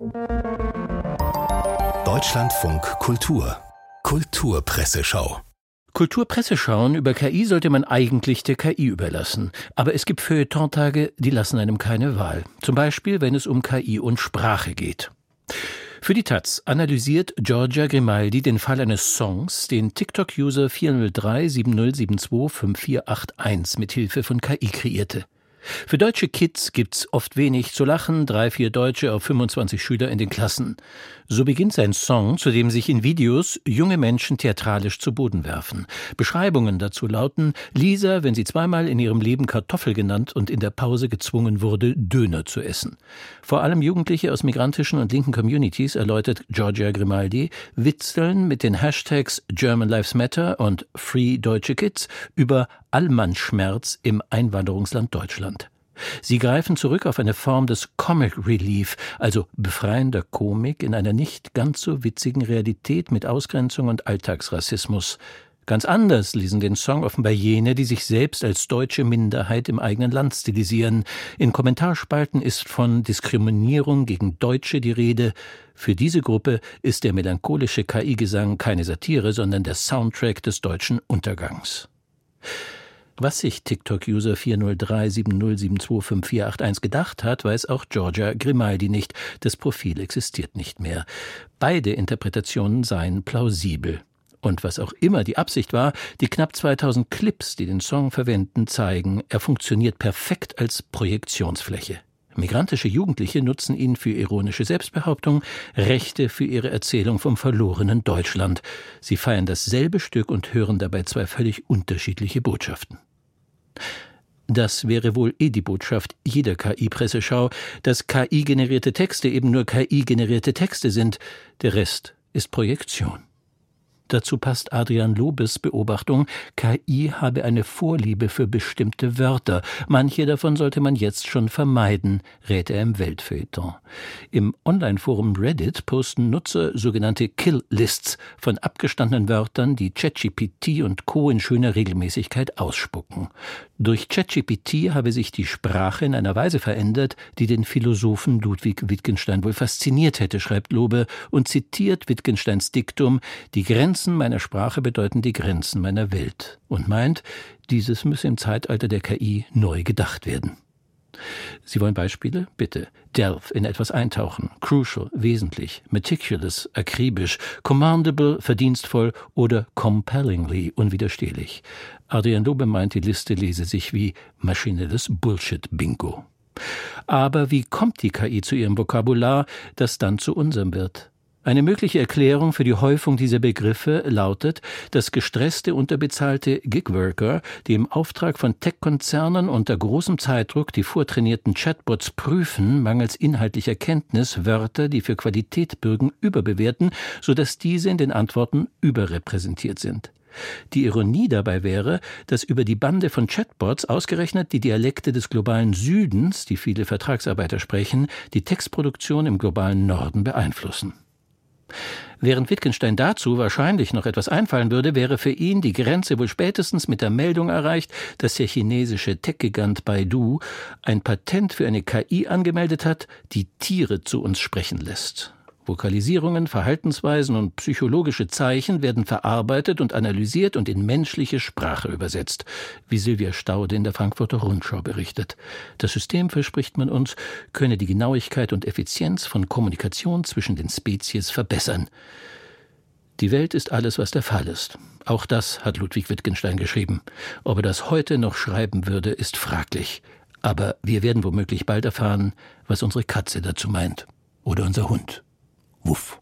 Deutschlandfunk Kultur Kulturpresseschau. Kulturpresseschauen über KI sollte man eigentlich der KI überlassen. Aber es gibt Feuilletontage, die lassen einem keine Wahl. Zum Beispiel, wenn es um KI und Sprache geht. Für die taz analysiert Giorgia Grimaldi den Fall eines Songs, den TikTok-User 403-7072-5481 mit Hilfe von KI kreierte. Für deutsche Kids gibt's oft wenig zu lachen, 3-4 Deutsche auf 25 Schüler in den Klassen. So beginnt sein Song, zu dem sich in Videos junge Menschen theatralisch zu Boden werfen. Beschreibungen dazu lauten: Lisa, wenn sie zweimal in ihrem Leben Kartoffel genannt und in der Pause gezwungen wurde, Döner zu essen. Vor allem Jugendliche aus migrantischen und linken Communities, erläutert Giorgia Grimaldi, witzeln mit den Hashtags German Lives Matter und Free Deutsche Kids über Allmannschmerz im Einwanderungsland Deutschland. Sie greifen zurück auf eine Form des Comic Relief, also befreiender Komik in einer nicht ganz so witzigen Realität mit Ausgrenzung und Alltagsrassismus. Ganz anders lesen den Song offenbar jene, die sich selbst als deutsche Minderheit im eigenen Land stilisieren. In Kommentarspalten ist von Diskriminierung gegen Deutsche die Rede. Für diese Gruppe ist der melancholische KI-Gesang keine Satire, sondern der Soundtrack des deutschen Untergangs. Was sich TikTok-User 403-7072-5481 gedacht hat, weiß auch Giorgia Grimaldi nicht. Das Profil existiert nicht mehr. Beide Interpretationen seien plausibel. Und was auch immer die Absicht war, die knapp 2000 Clips, die den Song verwenden, zeigen, er funktioniert perfekt als Projektionsfläche. Migrantische Jugendliche nutzen ihn für ironische Selbstbehauptung, Rechte für ihre Erzählung vom verlorenen Deutschland. Sie feiern dasselbe Stück und hören dabei zwei völlig unterschiedliche Botschaften. Das wäre wohl die Botschaft jeder KI-Presseschau, dass KI-generierte Texte eben nur KI-generierte Texte sind. Der Rest ist Projektion. Dazu passt Adrian Lobes Beobachtung, KI habe eine Vorliebe für bestimmte Wörter. Manche davon sollte man jetzt schon vermeiden, rät er im Weltfeuilleton. Im Online-Forum Reddit posten Nutzer sogenannte Kill-Lists von abgestandenen Wörtern, die ChatGPT und Co. in schöner Regelmäßigkeit ausspucken. Durch ChatGPT habe sich die Sprache in einer Weise verändert, die den Philosophen Ludwig Wittgenstein wohl fasziniert hätte, schreibt Lobe und zitiert Wittgensteins Diktum: Die Grenzen meiner Sprache bedeuten die Grenzen meiner Welt, und meint, dieses müsse im Zeitalter der KI neu gedacht werden. Sie wollen Beispiele? Bitte. Delve, in etwas eintauchen. Crucial, wesentlich. Meticulous, akribisch. Commandable, verdienstvoll. Oder compellingly, unwiderstehlich. Adrian Lobe meint, die Liste lese sich wie maschinelles Bullshit-Bingo. Aber wie kommt die KI zu ihrem Vokabular, das dann zu unserem wird? Eine mögliche Erklärung für die Häufung dieser Begriffe lautet, dass gestresste, unterbezahlte Gigworker, die im Auftrag von Tech-Konzernen unter großem Zeitdruck die vortrainierten Chatbots prüfen, mangels inhaltlicher Kenntnis Wörter, die für Qualität bürgen, überbewerten, sodass diese in den Antworten überrepräsentiert sind. Die Ironie dabei wäre, dass über die Bande von Chatbots ausgerechnet die Dialekte des globalen Südens, die viele Vertragsarbeiter sprechen, die Textproduktion im globalen Norden beeinflussen. Während Wittgenstein dazu wahrscheinlich noch etwas einfallen würde, wäre für ihn die Grenze wohl spätestens mit der Meldung erreicht, dass der chinesische Tech-Gigant Baidu ein Patent für eine KI angemeldet hat, die Tiere zu uns sprechen lässt. Vokalisierungen, Verhaltensweisen und psychologische Zeichen werden verarbeitet und analysiert und in menschliche Sprache übersetzt, wie Silvia Staude in der Frankfurter Rundschau berichtet. Das System, verspricht man uns, könne die Genauigkeit und Effizienz von Kommunikation zwischen den Spezies verbessern. Die Welt ist alles, was der Fall ist. Auch das hat Ludwig Wittgenstein geschrieben. Ob er das heute noch schreiben würde, ist fraglich. Aber wir werden womöglich bald erfahren, was unsere Katze dazu meint. Oder unser Hund. Wuff.